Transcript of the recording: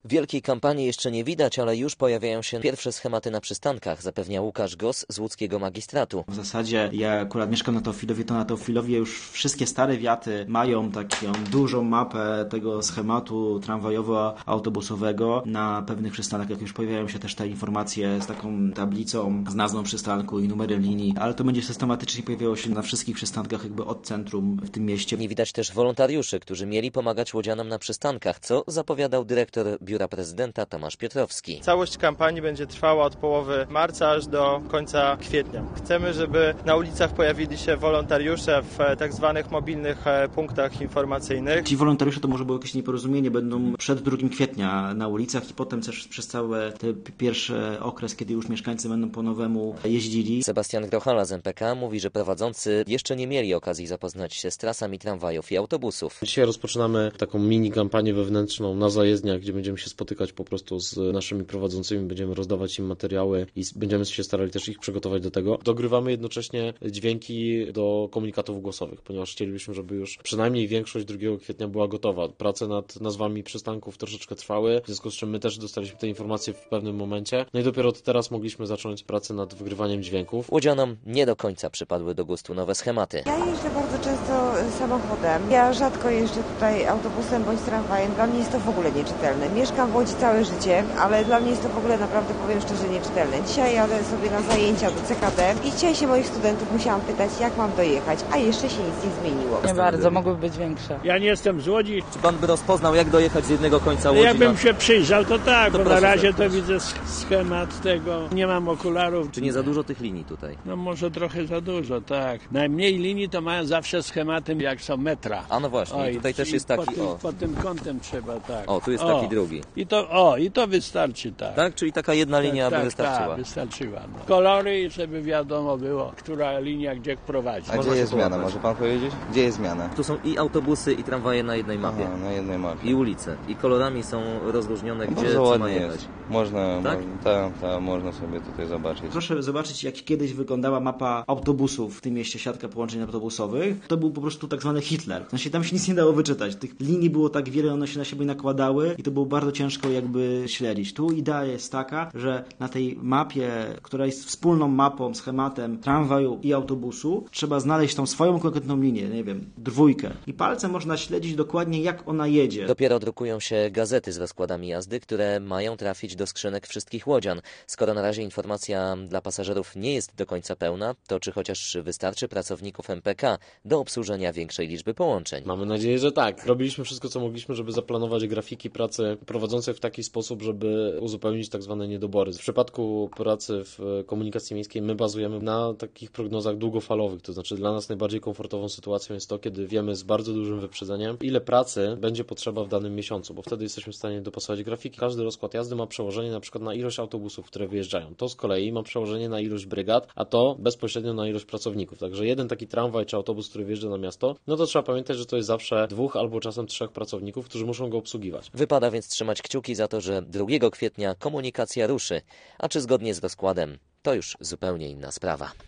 Wielkiej kampanii jeszcze nie widać, ale już pojawiają się pierwsze schematy na przystankach, zapewnia Łukasz Gos z łódzkiego magistratu. W zasadzie ja akurat mieszkam na Teofilowie, to na Teofilowie już wszystkie stare wiaty mają taką dużą mapę tego schematu tramwajowo-autobusowego. Na pewnych przystankach już pojawiają się też te informacje z taką tablicą, z nazwą przystanku i numerem linii, ale to będzie systematycznie pojawiało się na wszystkich przystankach jakby od centrum w tym mieście. Nie widać też wolontariuszy, którzy mieli pomagać łodzianom na przystankach, co zapowiadał dyrektor Biura Prezydenta Tomasz Piotrowski. Całość kampanii będzie trwała od połowy marca aż do końca kwietnia. Chcemy, żeby na ulicach pojawili się wolontariusze w tak zwanych mobilnych punktach informacyjnych. Ci wolontariusze to może było jakieś nieporozumienie, będą przed 2 kwietnia na ulicach i potem też przez cały ten pierwszy okres, kiedy już mieszkańcy będą po nowemu jeździli. Sebastian Grochala z MPK mówi, że prowadzący jeszcze nie mieli okazji zapoznać się z trasami tramwajów i autobusów. Dzisiaj rozpoczynamy taką mini kampanię wewnętrzną na zajezdniach, gdzie będziemy się spotykać po prostu z naszymi prowadzącymi, będziemy rozdawać im materiały i będziemy się starali też ich przygotować do tego. Dogrywamy jednocześnie dźwięki do komunikatów głosowych, ponieważ chcielibyśmy, żeby już przynajmniej większość 2 kwietnia była gotowa. Prace nad nazwami przystanków troszeczkę trwały, w związku z czym my też dostaliśmy te informacje w pewnym momencie. No i dopiero teraz mogliśmy zacząć pracę nad wygrywaniem dźwięków. Łodzianom nie do końca przypadły do gustu nowe schematy. Ja jeżdżę bardzo często samochodem. Ja rzadko jeżdżę tutaj autobusem bądź tramwajem. Dla mnie jest to w ogóle nieczytelne. Mieszkam w Łodzi całe życie, ale dla mnie jest to w ogóle naprawdę, powiem szczerze, nieczytelne. Dzisiaj jadę sobie na zajęcia do CKD i dzisiaj się moich studentów musiałam pytać, jak mam dojechać, a jeszcze się nic nie zmieniło. Nie bardzo, mogłyby być większe. Ja nie jestem z Łodzi. Czy pan by rozpoznał, jak dojechać z jednego końca Łodzi? Jakbym się przyjrzał, to tak, To bo na proszę razie to zapraszam. widzę schemat tego. Nie mam okularów. Czy nie za dużo tych linii tutaj? No może trochę za dużo, tak. Najmniej linii to mają zawsze schematy, jak są metra. A no właśnie, tutaj też jest taki, pod tym kątem trzeba, tak. O, tu jest taki drugi. I to wystarczy, tak. Tak? Czyli taka jedna linia by wystarczyła. Tak, wystarczyła. No. Kolory, żeby wiadomo było, która linia gdzie prowadzi. A gdzie jest zmiana? Może pan powiedzieć? Gdzie jest zmiana? Tu są i autobusy, i tramwaje na jednej mapie. Aha, na jednej mapie. I ulice. I kolorami są rozróżnione, gdzie Bardzo co ma ładnie jechać. jest. Można, Tak? można sobie tutaj zobaczyć. Proszę zobaczyć, jak kiedyś wyglądała mapa autobusów w tym mieście, siatka połączeń autobusowych. To był po prostu tak zwany Hitler. W sensie tam się nic nie dało wyczytać. Tych linii było tak wiele, one się na siebie nakładały i to było bardzo ciężko jakby śledzić. Tu idea jest taka, że na tej mapie, która jest wspólną mapą, schematem tramwaju i autobusu, trzeba znaleźć tą swoją konkretną linię, nie wiem, 2. I palcem można śledzić dokładnie, jak ona jedzie. Dopiero drukują się gazety z rozkładami jazdy, które mają trafić do skrzynek wszystkich łodzian. Skoro na razie informacja dla pasażerów nie jest do końca pełna, to czy chociaż wystarczy pracowników MPK do obsłużenia większej liczby połączeń? Mamy nadzieję, że tak. Robiliśmy wszystko, co mogliśmy, żeby zaplanować grafiki pracy prowadzących w taki sposób, żeby uzupełnić tak zwane niedobory. W przypadku pracy w komunikacji miejskiej my bazujemy na takich prognozach długofalowych, to znaczy dla nas najbardziej komfortową sytuacją jest to, kiedy wiemy z bardzo dużym wyprzedzeniem, ile pracy będzie potrzeba w danym miesiącu, bo wtedy jesteśmy w stanie dopasować grafiki. Każdy rozkład jazdy ma przełożenie na przykład na ilość autobusów, które wyjeżdżają. To z kolei ma przełożenie na ilość brygad, a to bezpośrednio na ilość pracowników. Także jeden taki tramwaj czy autobus, który wjeżdża na miasto, no to trzeba pamiętać, że to jest zawsze 2 albo czasem 3 pracowników, którzy muszą go obsługiwać. Wypada więc trzymać kciuki za to, że 2 kwietnia komunikacja ruszy. A czy zgodnie z rozkładem? To już zupełnie inna sprawa.